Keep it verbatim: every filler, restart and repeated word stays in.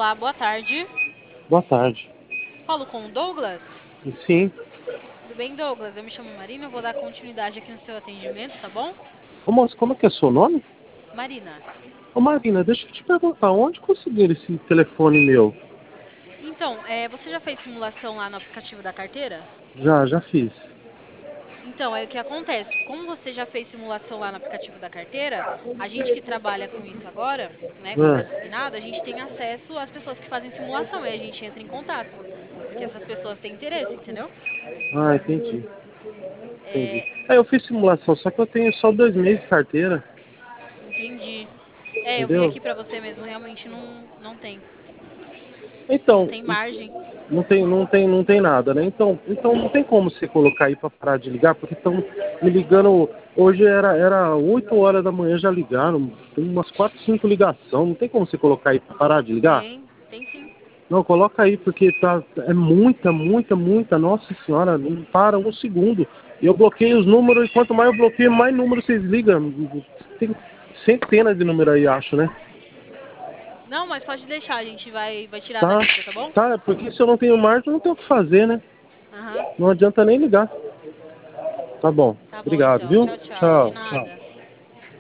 Olá, boa tarde. Boa tarde. Falo com o Douglas? Sim. Tudo bem, Douglas? Eu me chamo Marina, eu vou dar continuidade aqui no seu atendimento, tá bom? Ô, moço, como é que é seu nome? Marina. Ô, Marina, deixa eu te perguntar, onde conseguiram esse telefone meu? Então, é, você já fez simulação lá no aplicativo da carteira? Já, já fiz. Então, é o que acontece. Como você já fez simulação lá no aplicativo da carteira, a gente que trabalha com isso agora, né, com Ah, consignado, a gente tem acesso às pessoas que fazem simulação e a gente entra em contato. Porque essas pessoas têm interesse, entendeu? ah, entendi, entendi. É, É, eu fiz simulação, só que eu tenho só dois meses de carteira, entendi. É, eu vi entendeu? aqui pra você mesmo, realmente não, não tem. Não Então, tem margem. não tem, não tem, não tem nada, né? Então, então não tem como você colocar aí pra parar de ligar, porque estão me ligando. Hoje era, era oito horas da manhã, já ligaram. Tem umas quatro, cinco ligações. Não tem como você colocar aí pra parar de ligar? Tem, tem sim. Não, coloca aí, porque tá, é muita, muita, muita. Nossa senhora, não para um segundo. Eu bloqueio os números e quanto mais eu bloqueio, mais números vocês ligam. Tem centenas de números aí, acho, né? Não, mas pode deixar, a gente vai, vai tirar da Tá, lista, tá bom? tá, porque se eu não tenho margem, eu não tenho o que fazer, né? Aham. Não adianta nem ligar. Tá bom. Tá bom Obrigado, então. viu? Tchau, tchau. De Tchau, tchau. nada.